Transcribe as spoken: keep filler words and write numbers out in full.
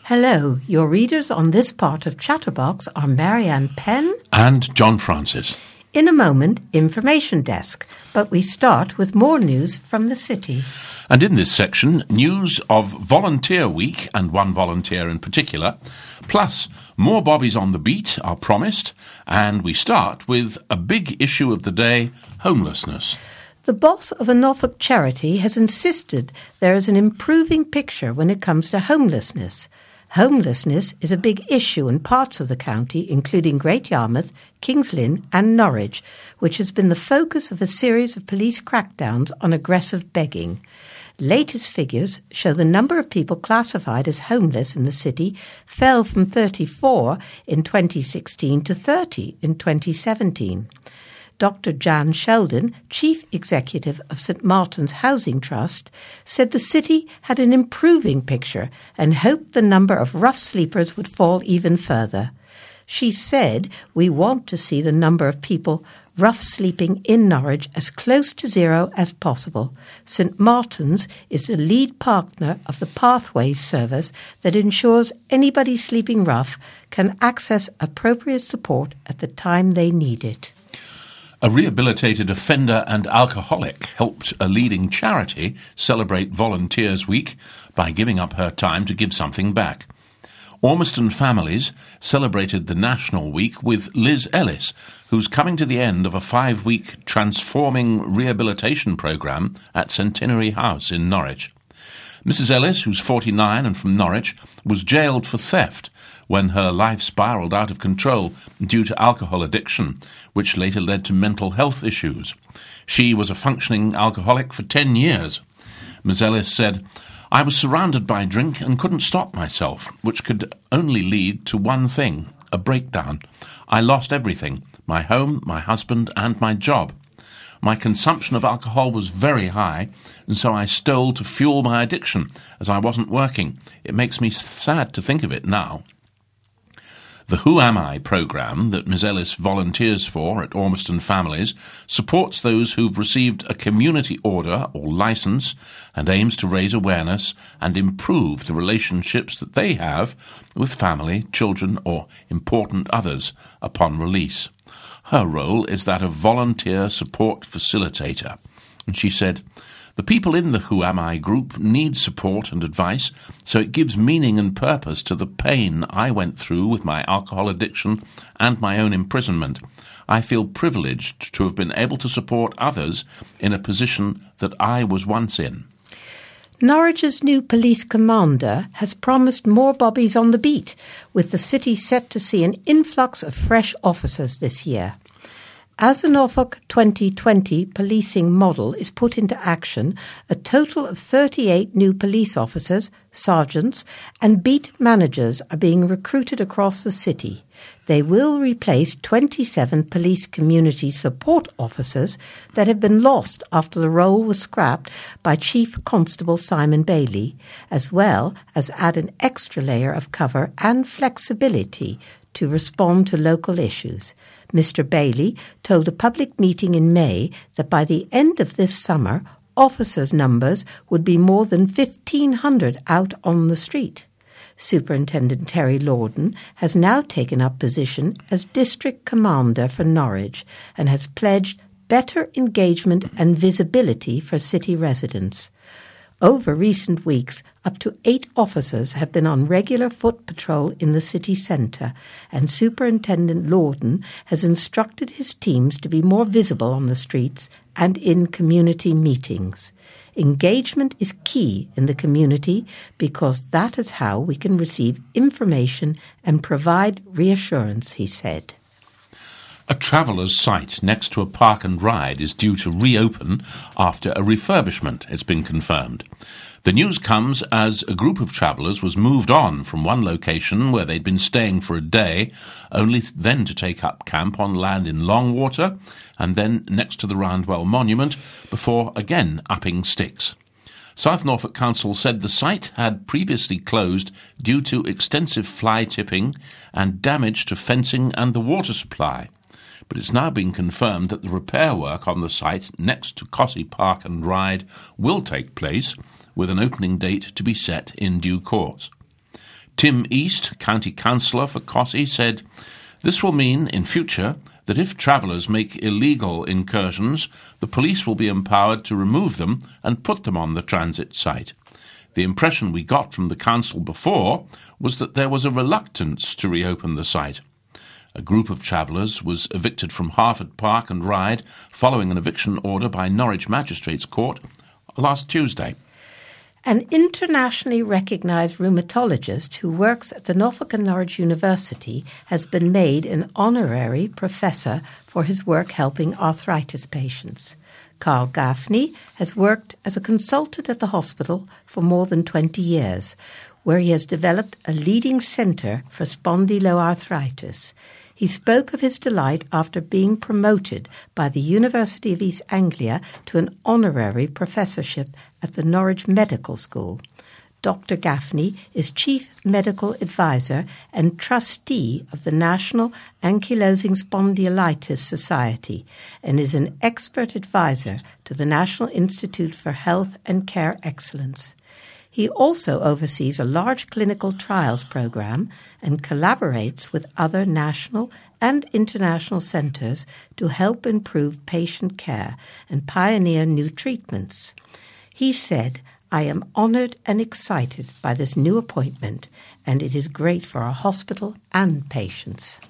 Hello, your readers on this part of Chatterbox are Marianne Penn and John Francis. In a moment, Information Desk, but we start with more news from the city. And in this section, news of Volunteer Week, and one volunteer in particular, plus more bobbies on the beat are promised, and we start with a big issue of the day, homelessness. The boss of a Norfolk charity has insisted there is an improving picture when it comes to homelessness. Homelessness is a big issue in parts of the county, including Great Yarmouth, Kings Lynn and Norwich, which has been the focus of a series of police crackdowns on aggressive begging. Latest figures show the number of people classified as homeless in the city fell from thirty-four in twenty sixteen to thirty in twenty seventeen. Doctor Jan Sheldon, Chief Executive of Saint Martin's Housing Trust, said the city had an improving picture and hoped the number of rough sleepers would fall even further. She said, "We want to see the number of people rough sleeping in Norwich as close to zero as possible. Saint Martin's is the lead partner of the Pathways service that ensures anybody sleeping rough can access appropriate support at the time they need it." A rehabilitated offender and alcoholic helped a leading charity celebrate Volunteers Week by giving up her time to give something back. Ormiston Families celebrated the National Week with Liz Ellis, who's coming to the end of a five-week transforming rehabilitation programme at Centenary House in Norwich. Missus Ellis, who's forty-nine and from Norwich, was jailed for theft when her life spiralled out of control due to alcohol addiction, which later led to mental health issues. She was a functioning alcoholic for ten years. Miz Ellis said, "I was surrounded by drink and couldn't stop myself, which could only lead to one thing, a breakdown. I lost everything, my home, my husband, and my job. My consumption of alcohol was very high, and so I stole to fuel my addiction, as I wasn't working. It makes me sad to think of it now." The Who Am I programme that Miz Ellis volunteers for at Ormiston Families supports those who've received a community order or licence and aims to raise awareness and improve the relationships that they have with family, children or important others upon release. Her role is that of volunteer support facilitator. And she said, "The people in the Who Am I group need support and advice, so it gives meaning and purpose to the pain I went through with my alcohol addiction and my own imprisonment. I feel privileged to have been able to support others in a position that I was once in." Norwich's new police commander has promised more bobbies on the beat, with the city set to see an influx of fresh officers this year. As the Norfolk twenty twenty policing model is put into action, a total of thirty-eight new police officers, sergeants, and beat managers are being recruited across the city. They will replace twenty-seven police community support officers that have been lost after the role was scrapped by Chief Constable Simon Bailey, as well as add an extra layer of cover and flexibility to respond to local issues. Mister Bailey told a public meeting in May that by the end of this summer, officers' numbers would be more than fifteen hundred out on the street. Superintendent Terry Lorden has now taken up position as District Commander for Norwich and has pledged better engagement and visibility for city residents. Over recent weeks, up to eight officers have been on regular foot patrol in the city centre, and Superintendent Lorden has instructed his teams to be more visible on the streets and in community meetings. Engagement is key in the community because that is how we can receive information and provide reassurance, he said. A traveller's site next to a park and ride is due to reopen after a refurbishment, it's been confirmed. The news comes as a group of travellers was moved on from one location where they'd been staying for a day, only then to take up camp on land in Longwater and then next to the Roundwell Monument before again upping sticks. South Norfolk Council said the site had previously closed due to extensive fly tipping and damage to fencing and the water supply. But it's now been confirmed that the repair work on the site next to Cossey Park and Ride will take place, with an opening date to be set in due course. Tim East, County Councillor for Cossey, said, "This will mean, in future, that if travellers make illegal incursions, the police will be empowered to remove them and put them on the transit site. The impression we got from the council before was that there was a reluctance to reopen the site." A group of travellers was evicted from Harford Park and Ryde following an eviction order by Norwich Magistrates Court last Tuesday. An internationally recognised rheumatologist who works at the Norfolk and Norwich University has been made an honorary professor for his work helping arthritis patients. Carl Gaffney has worked as a consultant at the hospital for more than twenty years, where he has developed a leading centre for spondyloarthritis. He spoke of his delight after being promoted by the University of East Anglia to an honorary professorship at the Norwich Medical School. Doctor Gaffney is Chief Medical Advisor and Trustee of the National Ankylosing Spondylitis Society and is an expert advisor to the National Institute for Health and Care Excellence. He also oversees a large clinical trials program and collaborates with other national and international centres to help improve patient care and pioneer new treatments. He said, "I am honoured and excited by this new appointment, and it is great for our hospital and patients."